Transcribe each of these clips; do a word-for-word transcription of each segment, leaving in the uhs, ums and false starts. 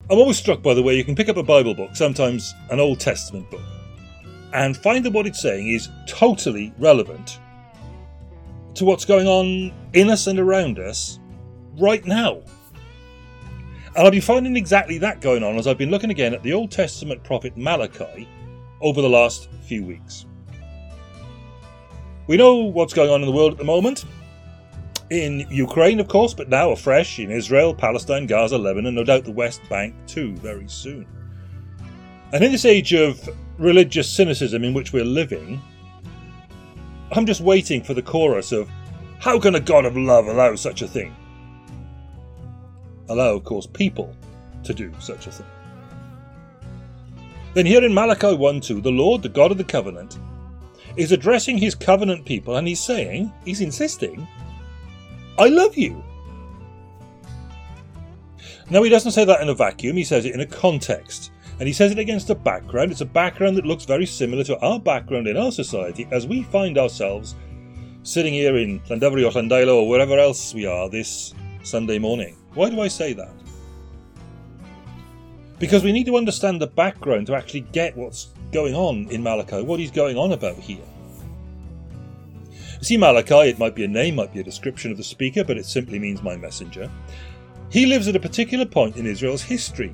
I'm always struck by the way you can pick up a Bible book, sometimes an Old Testament book, and find that what it's saying is totally relevant to what's going on in us and around us right now. And I've been finding exactly that going on as I've been looking again at the Old Testament prophet Malachi over the last few weeks. We know what's going on in the world at the moment. In Ukraine, of course, but now afresh in Israel, Palestine, Gaza, Lebanon, no doubt the West Bank too, very soon. And in this age of religious cynicism in which we're living, I'm just waiting for the chorus of, how can a God of love allow such a thing? Allow, of course, people to do such a thing. Then here in Malachi one two, the Lord, the God of the covenant, is addressing his covenant people, and he's saying, he's insisting, I love you. Now, he doesn't say that in a vacuum, he says it in a context. And he says it against a background. It's a background that looks very similar to our background in our society as we find ourselves sitting here in Llandovery or Llandailo or wherever else we are this Sunday morning. Why do I say that? Because we need to understand the background to actually get what's going on in Malachi, what he's going on about here. You see, Malachi, it might be a name, might be a description of the speaker, but it simply means my messenger. He lives at a particular point in Israel's history.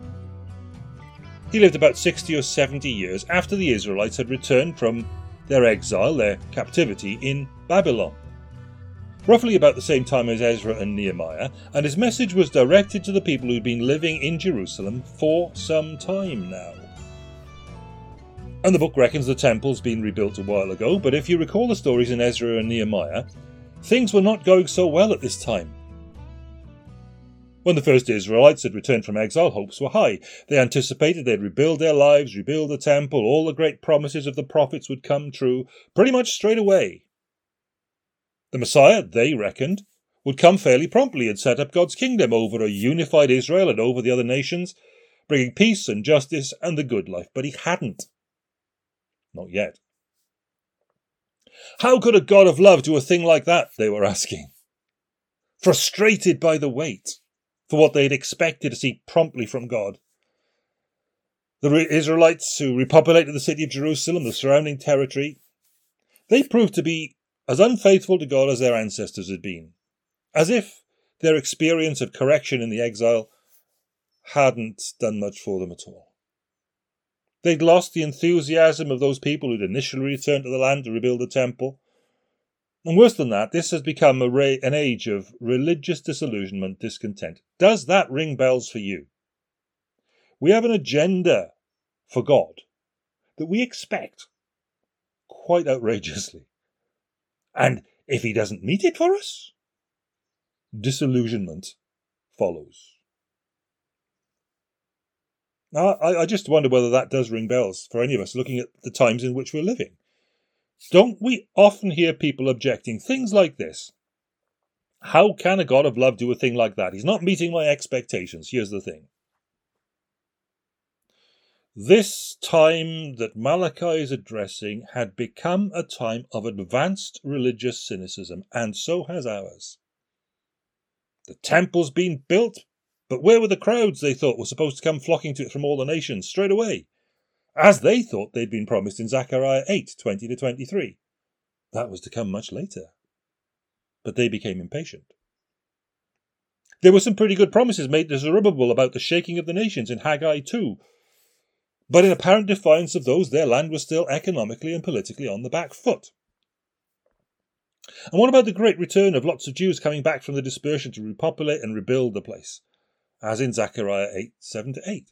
He lived about sixty or seventy years after the Israelites had returned from their exile, their captivity in Babylon. Roughly about the same time as Ezra and Nehemiah, and his message was directed to the people who'd been living in Jerusalem for some time now. And the book reckons the temple's been rebuilt a while ago, but if you recall the stories in Ezra and Nehemiah, things were not going so well at this time. When the first Israelites had returned from exile, hopes were high. They anticipated they'd rebuild their lives, rebuild the temple, all the great promises of the prophets would come true pretty much straight away. The Messiah, they reckoned, would come fairly promptly and set up God's kingdom over a unified Israel and over the other nations, bringing peace and justice and the good life. But he hadn't. Not yet. How could a God of love do a thing like that, they were asking. Frustrated by the wait for what they'd expected to see promptly from God. The Israelites who repopulated the city of Jerusalem, the surrounding territory, they proved to be as unfaithful to God as their ancestors had been, as if their experience of correction in the exile hadn't done much for them at all. They'd lost the enthusiasm of those people who'd initially returned to the land to rebuild the temple. And worse than that, this has become a ra- an age of religious disillusionment, discontent. Does that ring bells for you? We have an agenda for God that we expect quite outrageously. And if he doesn't meet it for us, disillusionment follows. Now, I, I just wonder whether that does ring bells for any of us looking at the times in which we're living. Don't we often hear people objecting things like this? How can a God of love do a thing like that? He's not meeting my expectations. Here's the thing. This time that Malachi is addressing had become a time of advanced religious cynicism, and so has ours. The temple's been built, but where were the crowds they thought were supposed to come flocking to it from all the nations straight away, as they thought they'd been promised in Zechariah eight, twenty to twenty-three? That was to come much later. But they became impatient. There were some pretty good promises made to Zerubbabel about the shaking of the nations in Haggai two, but in apparent defiance of those, their land was still economically and politically on the back foot. And what about the great return of lots of Jews coming back from the dispersion to repopulate and rebuild the place, as in Zechariah eight, seven to eight?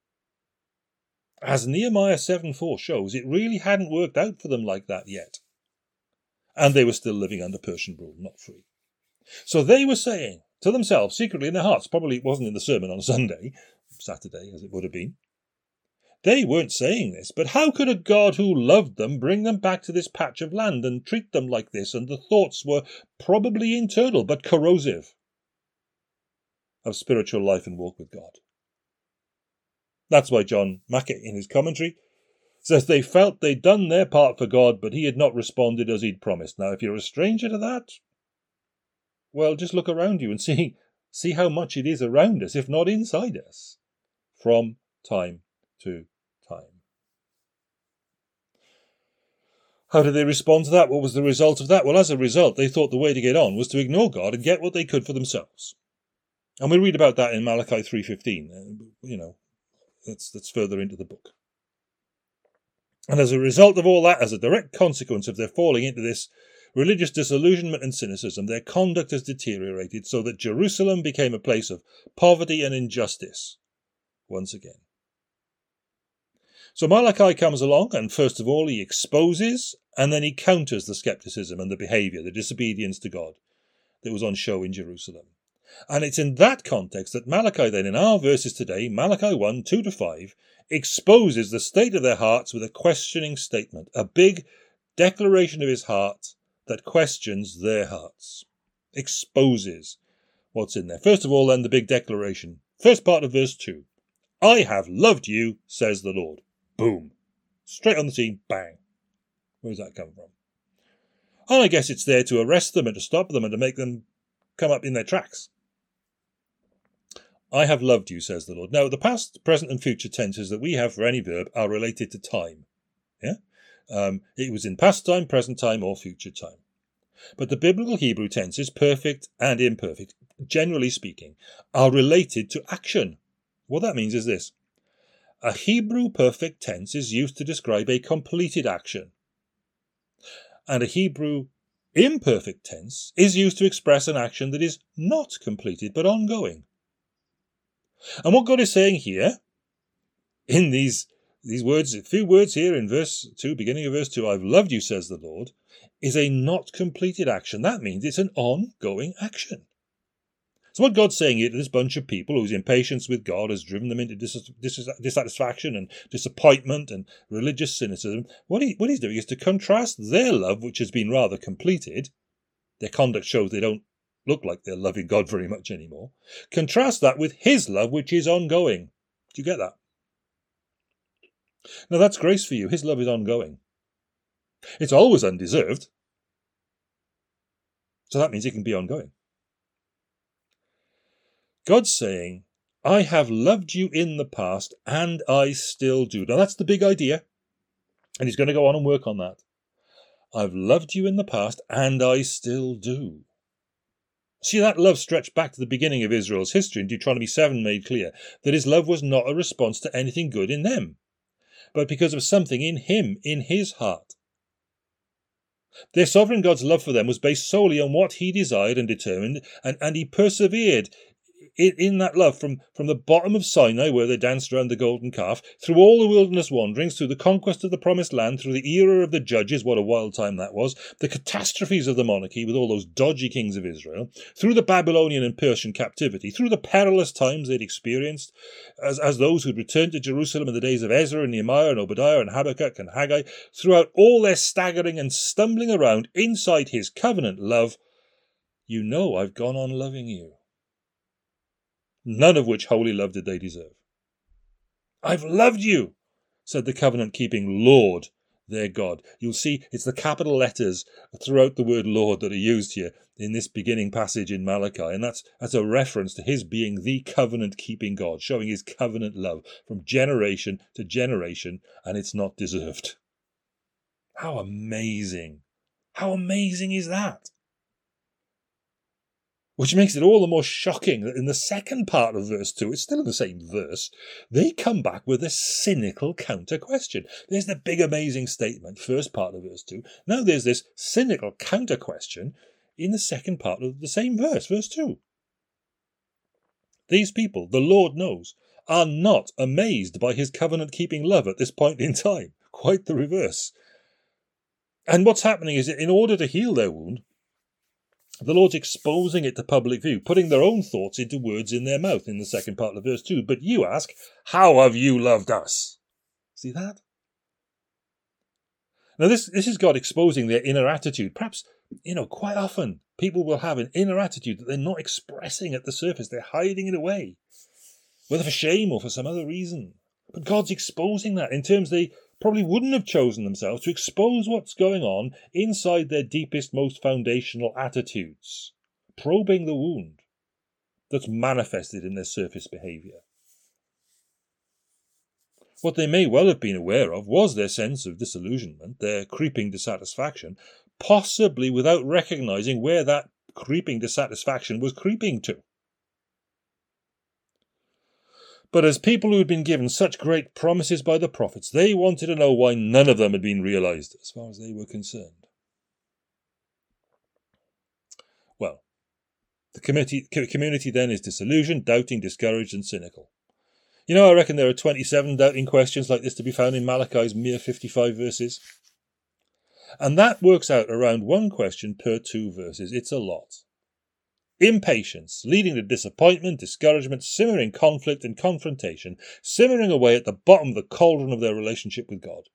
As Nehemiah seven four shows, it really hadn't worked out for them like that yet. And they were still living under Persian rule, not free. So they were saying to themselves, secretly in their hearts, probably it wasn't in the sermon on Sunday, Saturday as it would have been, they weren't saying this, but how could a God who loved them bring them back to this patch of land and treat them like this? And the thoughts were probably internal, but corrosive, of spiritual life and walk with God. That's why John Mackett, in his commentary, says they felt they'd done their part for God, but he had not responded as he'd promised. Now, if you're a stranger to that, well, just look around you and see, see how much it is around us, if not inside us. from time to time. How did they respond to that? What was the result of that? Well, as a result, they thought the way to get on was to ignore God and get what they could for themselves. And we read about that in Malachi three fifteen. You know, that's, that's further into the book. And as a result of all that, as a direct consequence of their falling into this religious disillusionment and cynicism, their conduct has deteriorated so that Jerusalem became a place of poverty and injustice once again. So Malachi comes along, and first of all he exposes and then he counters the skepticism and the behaviour, the disobedience to God that was on show in Jerusalem. And it's in that context that Malachi then, in our verses today, Malachi one, two to five, exposes the state of their hearts with a questioning statement, a big declaration of his heart that questions their hearts, exposes what's in there. First of all, then, the big declaration. First part of verse two. I have loved you, says the Lord. Boom. Straight on the scene, bang. Where's that come from? And I guess it's there to arrest them and to stop them and to make them come up in their tracks. I have loved you, says the Lord. Now, the past, present and future tenses that we have for any verb are related to time. Yeah? Um, it was in past time, present time, or future time. But the biblical Hebrew tenses, perfect and imperfect, generally speaking, are related to action. What that means is this. A Hebrew perfect tense is used to describe a completed action. And a Hebrew imperfect tense is used to express an action that is not completed but ongoing. And what God is saying here, in these, these words, a few words here in verse two, beginning of verse two, I've loved you, says the Lord, is a not completed action. That means it's an ongoing action. So what God's saying here to this bunch of people whose impatience with God has driven them into dis- dis- dissatisfaction and disappointment and religious cynicism, what, he, what he's doing is to contrast their love, which has been rather completed. Their conduct shows they don't look like they're loving God very much anymore. Contrast that with his love, which is ongoing. Do you get that? Now that's grace for you. His love is ongoing. It's always undeserved. So that means it can be ongoing. God's saying, I have loved you in the past and I still do. Now that's the big idea. And he's going to go on and work on that. I've loved you in the past and I still do. See, that love stretched back to the beginning of Israel's history, and Deuteronomy seven made clear that his love was not a response to anything good in them, but because of something in him, in his heart. Their sovereign God's love for them was based solely on what he desired and determined, and, and he persevered in, in that love from, from the bottom of Sinai, where they danced around the golden calf, through all the wilderness wanderings, through the conquest of the promised land, through the era of the judges, what a wild time that was, the catastrophes of the monarchy with all those dodgy kings of Israel, through the Babylonian and Persian captivity, through the perilous times they'd experienced, as, as those who'd returned to Jerusalem in the days of Ezra and Nehemiah and Obadiah and Habakkuk and Haggai, throughout all their staggering and stumbling around inside his covenant love, you know I've gone on loving you. None of which holy love did they deserve. I've loved you, said the covenant-keeping Lord, their God. You'll see it's the capital letters throughout the word Lord that are used here in this beginning passage in Malachi, and that's, that's a reference to his being the covenant-keeping God, showing his covenant love from generation to generation, and it's not deserved. How amazing! How amazing is that? Which makes it all the more shocking that in the second part of verse two, it's still in the same verse, they come back with a cynical counter-question. There's the big amazing statement, first part of verse two. Now there's this cynical counter-question in the second part of the same verse, verse two. These people, the Lord knows, are not amazed by his covenant-keeping love at this point in time. Quite the reverse. And what's happening is that in order to heal their wound, the Lord's exposing it to public view, putting their own thoughts into words in their mouth in the second part of verse two. But you ask, how have you loved us? See that? Now this, this is God exposing their inner attitude. Perhaps, you know, quite often people will have an inner attitude that they're not expressing at the surface. They're hiding it away, whether for shame or for some other reason. But God's exposing that in terms they probably wouldn't have chosen themselves, to expose what's going on inside their deepest, most foundational attitudes, probing the wound that's manifested in their surface behaviour. What they may well have been aware of was their sense of disillusionment, their creeping dissatisfaction, possibly without recognizing where that creeping dissatisfaction was creeping to. But as people who had been given such great promises by the prophets, they wanted to know why none of them had been realized, as far as they were concerned. Well, the committee, community then is disillusioned, doubting, discouraged, and cynical. You know, I reckon there are twenty-seven doubting questions like this to be found in Malachi's mere fifty-five verses. And that works out around one question per two verses. It's a lot. Impatience, leading to disappointment, discouragement, simmering conflict and confrontation, simmering away at the bottom of the cauldron of their relationship with God.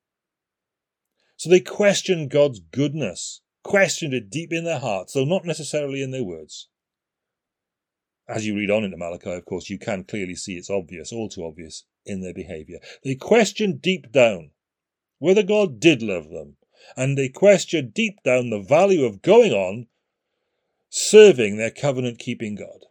So they questioned God's goodness, questioned it deep in their hearts, though not necessarily in their words. As you read on into Malachi, of course, you can clearly see it's obvious, all too obvious, in their behaviour. They questioned deep down whether God did love them, and they questioned deep down the value of going on serving their covenant-keeping God.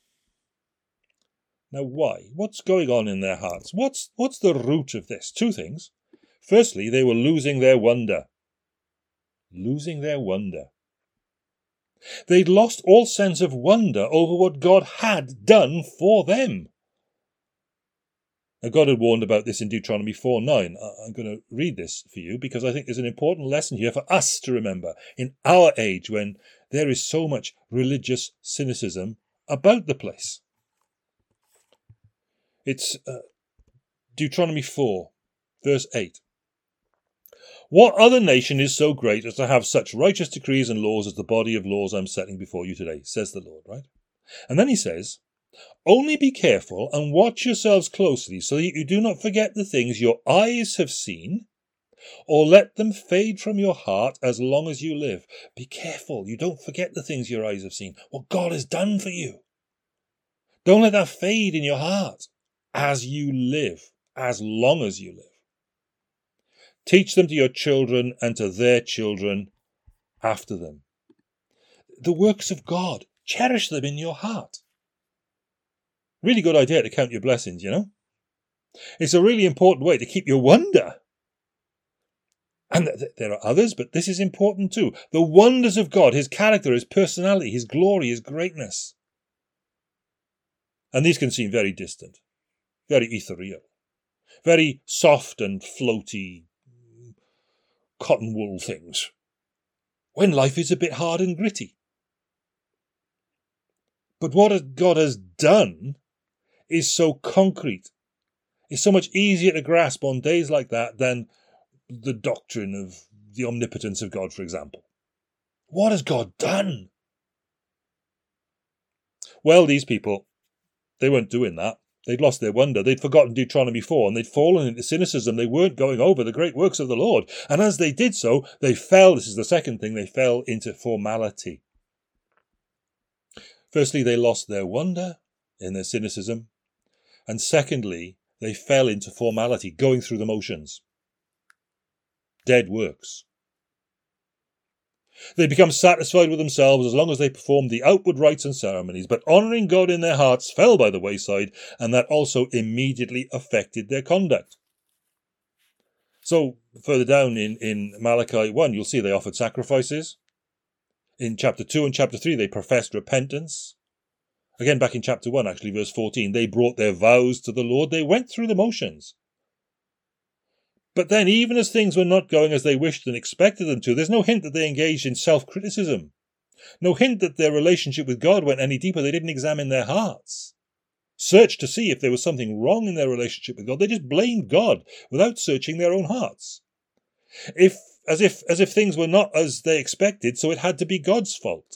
Now why? What's going on in their hearts? What's, what's the root of this? Two things. Firstly, they were losing their wonder. Losing their wonder. They'd lost all sense of wonder over what God had done for them. Now, God had warned about this in Deuteronomy four nine. I'm going to read this for you because I think there's an important lesson here for us to remember in our age when there is so much religious cynicism about the place. It's uh, Deuteronomy four, verse eight. What other nation is so great as to have such righteous decrees and laws as the body of laws I'm setting before you today, says the Lord, right? And then he says, only be careful and watch yourselves closely so that you do not forget the things your eyes have seen, or let them fade from your heart as long as you live. Be careful you don't forget the things your eyes have seen, what God has done for you. Don't let that fade in your heart as you live, as long as you live. Teach them to your children and to their children after them. The works of God, cherish them in your heart. Really good idea to count your blessings, you know. It's a really important way to keep your wonder. And th- th- there are others, but this is important too. The wonders of God, his character, his personality, his glory, his greatness. And these can seem very distant, very ethereal, very soft and floaty cotton wool things, when life is a bit hard and gritty. But what God has done is so concrete. It's so much easier to grasp on days like that than the doctrine of the omnipotence of God, for example. What has God done? Well, these people, they weren't doing that. They'd lost their wonder. They'd forgotten Deuteronomy four, and they'd fallen into cynicism. They weren't going over the great works of the Lord. And as they did so, they fell, this is the second thing, they fell into formality. Firstly, they lost their wonder in their cynicism. And secondly, they fell into formality, going through the motions. Dead works. They become satisfied with themselves as long as they performed the outward rites and ceremonies, but honouring God in their hearts fell by the wayside, and that also immediately affected their conduct. So, further down in, in Malachi one, you'll see they offered sacrifices. In chapter two and chapter three, they professed repentance. Again, back in chapter one, actually, verse fourteen, they brought their vows to the Lord. They went through the motions. But then, even as things were not going as they wished and expected them to, there's no hint that they engaged in self-criticism. No hint that their relationship with God went any deeper. They didn't examine their hearts. Search to see if there was something wrong in their relationship with God. They just blamed God without searching their own hearts. If, as if, as if things were not as they expected, so it had to be God's fault.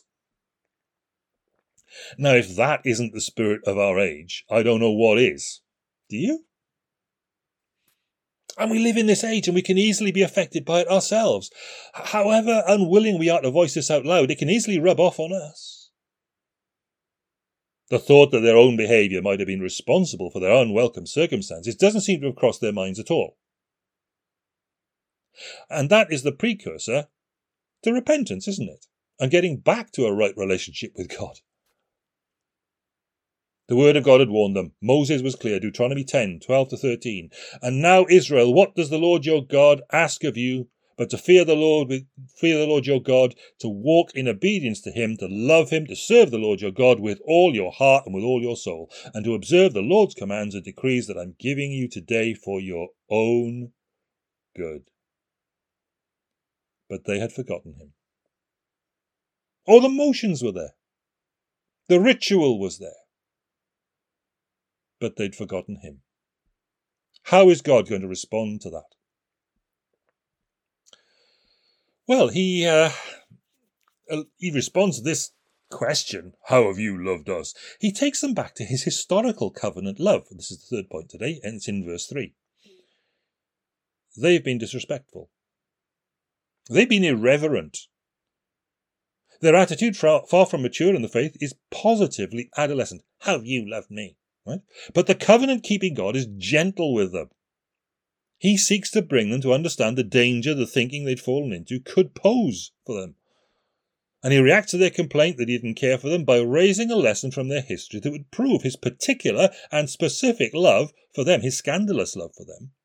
Now, if that isn't the spirit of our age, I don't know what is. Do you? And we live in this age and we can easily be affected by it ourselves. However unwilling we are to voice this out loud, it can easily rub off on us. The thought that their own behaviour might have been responsible for their unwelcome circumstances doesn't seem to have crossed their minds at all. And that is the precursor to repentance, isn't it? And getting back to a right relationship with God. The word of God had warned them. Moses was clear. Deuteronomy ten, twelve to thirteen. And now, Israel, what does the Lord your God ask of you but to fear the Lord, with fear the Lord your God, to walk in obedience to him, to love him, to serve the Lord your God with all your heart and with all your soul, and to observe the Lord's commands and decrees that I'm giving you today for your own good. But they had forgotten him. All the motions were there. The ritual was there. But they'd forgotten him. How is God going to respond to that? Well, he uh, he responds to this question, how have you loved us? He takes them back to his historical covenant love. This is the third point today, and it's in verse three. They've been disrespectful. They've been irreverent. Their attitude, far from mature in the faith, is positively adolescent. How have you loved me? Right? But the covenant-keeping God is gentle with them. He seeks to bring them to understand the danger the thinking they'd fallen into could pose for them. And he reacts to their complaint that he didn't care for them by raising a lesson from their history that would prove his particular and specific love for them, his scandalous love for them.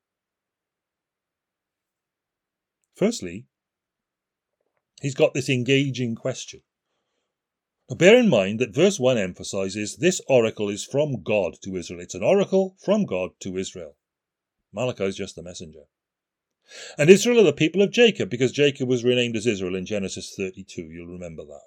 Firstly, he's got this engaging question. Now bear in mind that verse one emphasizes this oracle is from God to Israel. It's an oracle from God to Israel. Malachi is just the messenger. And Israel are the people of Jacob, because Jacob was renamed as Israel in Genesis thirty-two. You'll remember that.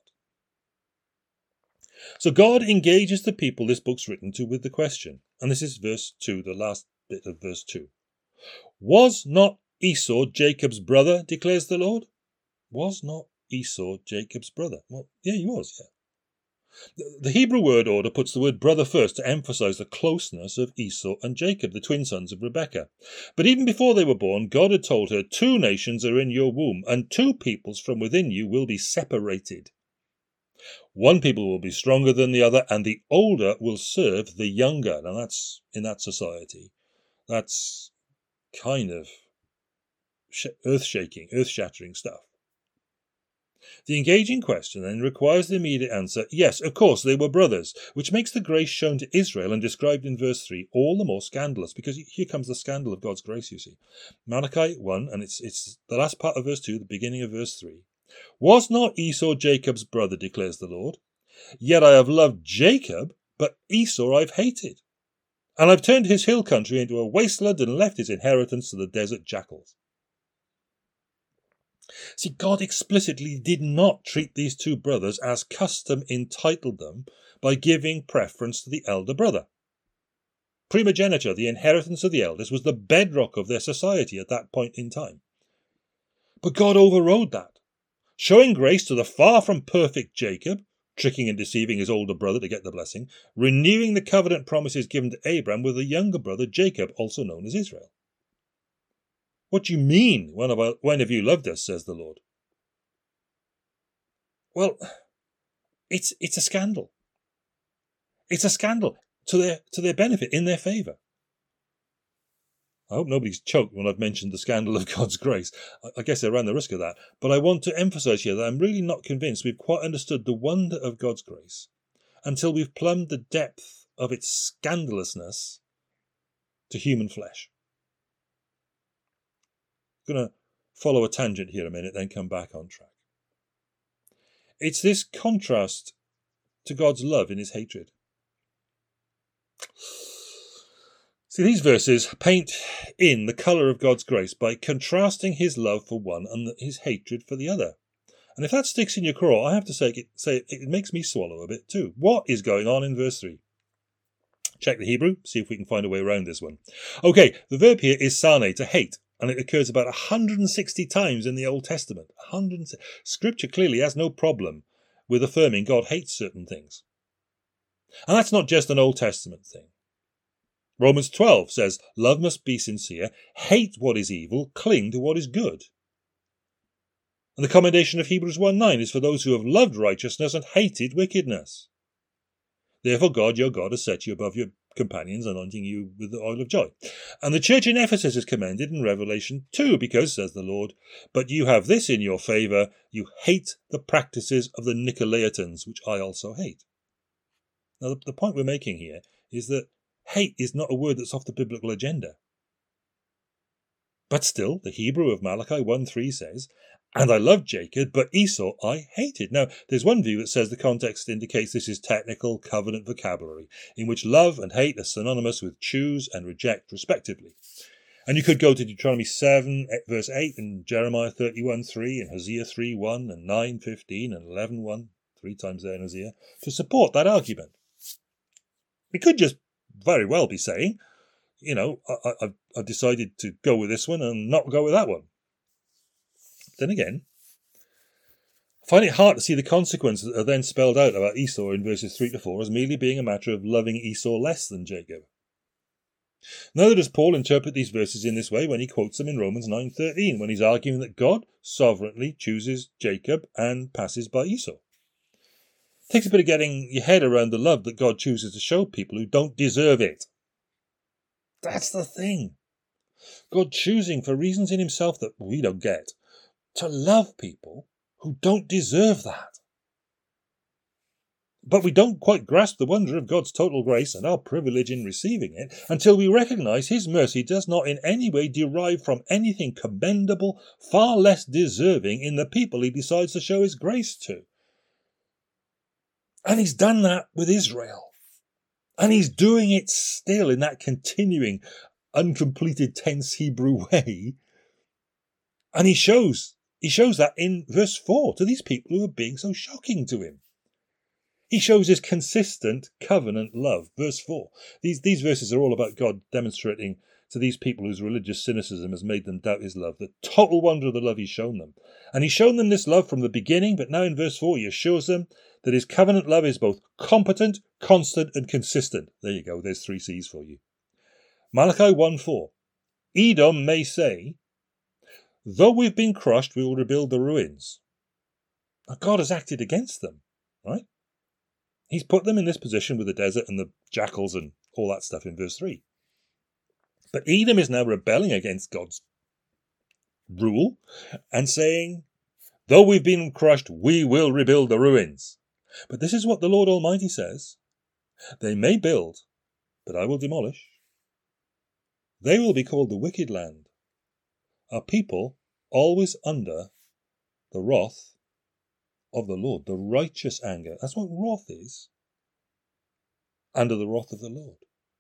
So God engages the people this book's written to with the question. And this is verse two, the last bit of verse two. Was not Esau Jacob's brother, declares the Lord? Was not Esau Jacob's brother? Well, yeah, he was, yeah. The Hebrew word order puts the word brother first to emphasize the closeness of Esau and Jacob, the twin sons of Rebekah. But even before they were born, God had told her, two nations are in your womb, and two peoples from within you will be separated. One people will be stronger than the other, and the older will serve the younger. Now that's, in that society, that's kind of earth-shaking, earth-shattering stuff. The engaging question then requires the immediate answer, yes, of course, they were brothers, which makes the grace shown to Israel and described in verse three all the more scandalous, because here comes the scandal of God's grace, you see. Malachi one, and it's it's the last part of verse two, the beginning of verse three. Was not Esau Jacob's brother, declares the Lord? Yet I have loved Jacob, but Esau I've hated. And I've turned his hill country into a wasteland and left his inheritance to the desert jackals. See, God explicitly did not treat these two brothers as custom entitled them by giving preference to the elder brother. Primogeniture, the inheritance of the eldest, was the bedrock of their society at that point in time. But God overrode that, showing grace to the far from perfect Jacob, tricking and deceiving his older brother to get the blessing, renewing the covenant promises given to Abraham with the younger brother Jacob, also known as Israel. What do you mean, when have, I, when have you loved us, says the Lord? Well, it's it's a scandal. It's a scandal to their to their benefit, in their favour. I hope nobody's choked when I've mentioned the scandal of God's grace. I, I guess I ran the risk of that. But I want to emphasise here that I'm really not convinced we've quite understood the wonder of God's grace until we've plumbed the depth of its scandalousness to human flesh. I'm going to follow a tangent here a minute, then come back on track. It's this contrast to God's love in his hatred. See, these verses paint in the colour of God's grace by contrasting his love for one and his hatred for the other. And if that sticks in your craw, I have to say, it, say it makes me swallow a bit too. What is going on in verse three? Check the Hebrew, see if we can find a way around this one. Okay, the verb here is sane, to hate. And it occurs about one hundred sixty times in the Old Testament. one hundred sixty. Scripture clearly has no problem with affirming God hates certain things. And that's not just an Old Testament thing. Romans twelve says, love must be sincere, hate what is evil, cling to what is good. And the commendation of Hebrews one nine is for those who have loved righteousness and hated wickedness. Therefore God, your God, has set you above your companions, anointing you with the oil of joy. And the church in Ephesus is commended in Revelation two, because, says the Lord, but you have this in your favour, you hate the practices of the Nicolaitans, which I also hate. Now, the, the point we're making here is that hate is not a word that's off the biblical agenda. But still, the Hebrew of Malachi one three says, "And I loved Jacob, but Esau I hated." Now, there's one view that says the context indicates this is technical covenant vocabulary, in which love and hate are synonymous with choose and reject, respectively. And you could go to Deuteronomy seven, verse eight, and Jeremiah thirty-one three, and Hosea three one, and nine fifteen, and eleven one, three times there in Hosea, to support that argument. We could just very well be saying, you know, I, I, I've decided to go with this one and not go with that one. Then again, I find it hard to see the consequences that are then spelled out about Esau in verses three to four as merely being a matter of loving Esau less than Jacob. Neither does Paul interpret these verses in this way when he quotes them in Romans nine thirteen, when he's arguing that God sovereignly chooses Jacob and passes by Esau. It takes a bit of getting your head around the love that God chooses to show people who don't deserve it. That's the thing. God choosing, for reasons in himself that we don't get, to love people who don't deserve that. But we don't quite grasp the wonder of God's total grace and our privilege in receiving it until we recognise his mercy does not in any way derive from anything commendable, far less deserving in the people he decides to show his grace to. And he's done that with Israel. And he's doing it still in that continuing, uncompleted tense Hebrew way. And he shows, he shows that in verse four to these people who are being so shocking to him. He shows his consistent covenant love. Verse four. These, these verses are all about God demonstrating to these people whose religious cynicism has made them doubt his love, the total wonder of the love he's shown them. And he's shown them this love from the beginning, but now in verse four he assures them that his covenant love is both competent, constant, and consistent. There you go, there's three C's for you. Malachi one four. Edom may say, "Though we've been crushed, we will rebuild the ruins." Now, God has acted against them, right? He's put them in this position with the desert and the jackals and all that stuff in verse three. But Edom is now rebelling against God's rule and saying, "Though we've been crushed, we will rebuild the ruins." But this is what the Lord Almighty says: "They may build, but I will demolish. They will be called the wicked land, a people always under the wrath of the Lord," the righteous anger. That's what wrath is. Under the wrath of the Lord.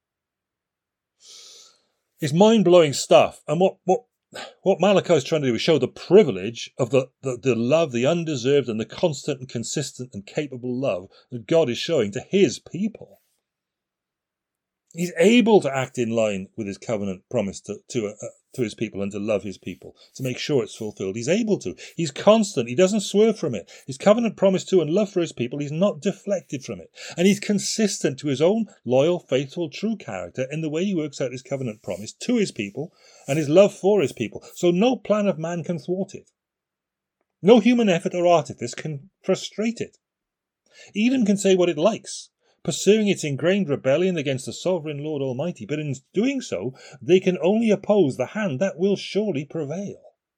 It's mind-blowing stuff. And what, what, what Malachi is trying to do is show the privilege of the, the, the love, the undeserved and the constant and consistent and capable love that God is showing to his people. He's able to act in line with his covenant promise to, to, uh, to his people and to love his people, to make sure it's fulfilled. He's able to. He's constant. He doesn't swerve from it. His covenant promise to and love for his people, he's not deflected from it. And he's consistent to his own loyal, faithful, true character in the way he works out his covenant promise to his people and his love for his people. So no plan of man can thwart it. No human effort or artifice can frustrate it. Edom can say what it likes, pursuing its ingrained rebellion against the sovereign Lord Almighty, but in doing so, they can only oppose the hand that will surely prevail.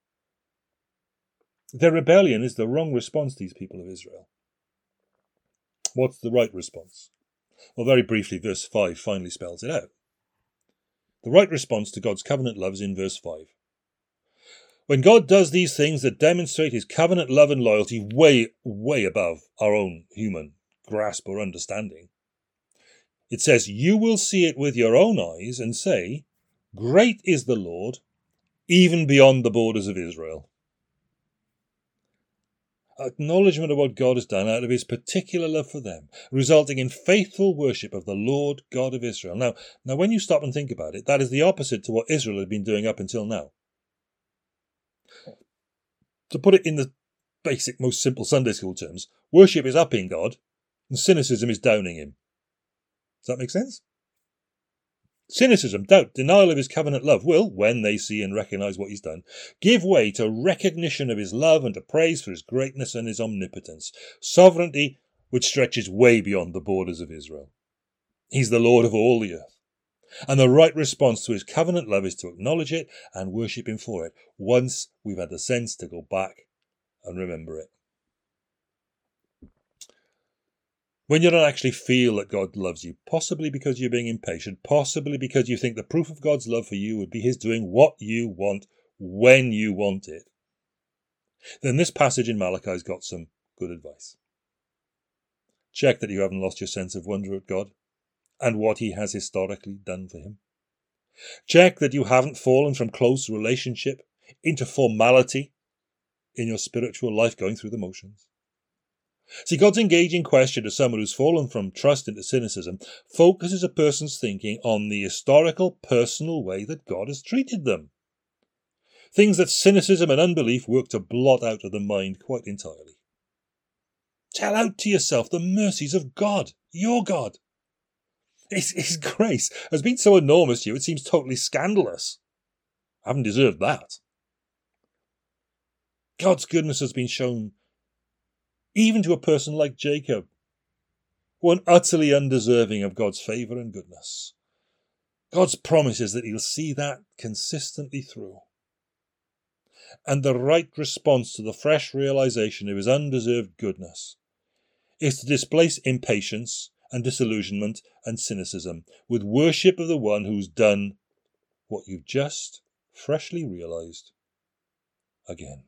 Their rebellion is the wrong response to these people of Israel. What's the right response? Well, very briefly, verse five finally spells it out. The right response to God's covenant love is in verse five. When God does these things that demonstrate his covenant love and loyalty way, way above our own human grasp or understanding, it says, "You will see it with your own eyes and say, 'Great is the Lord, even beyond the borders of Israel.'" Acknowledgement of what God has done out of his particular love for them, resulting in faithful worship of the Lord God of Israel. Now, now, when you stop and think about it, that is the opposite to what Israel had been doing up until now. To put it in the basic, most simple Sunday school terms, worship is upping God and cynicism is downing him. Does that make sense? Cynicism, doubt, denial of his covenant love will, when they see and recognise what he's done, give way to recognition of his love and to praise for his greatness and his omnipotence, sovereignty which stretches way beyond the borders of Israel. He's the Lord of all the earth. And the right response to his covenant love is to acknowledge it and worship him for it, once we've had the sense to go back and remember it. When you don't actually feel that God loves you, possibly because you're being impatient, possibly because you think the proof of God's love for you would be his doing what you want when you want it, then this passage in Malachi's got some good advice. Check that you haven't lost your sense of wonder at God and what he has historically done for him. Check that you haven't fallen from close relationship into formality in your spiritual life, going through the motions. See, God's engaging question to someone who's fallen from trust into cynicism focuses a person's thinking on the historical, personal way that God has treated them. Things that cynicism and unbelief work to blot out of the mind quite entirely. Tell out to yourself the mercies of God, your God. His, his grace has been so enormous to you, it seems totally scandalous. I haven't deserved that. God's goodness has been shown even to a person like Jacob, one utterly undeserving of God's favour and goodness. God's promise is that he'll see that consistently through. And the right response to the fresh realisation of his undeserved goodness is to displace impatience and disillusionment and cynicism with worship of the one who's done what you've just freshly realised again.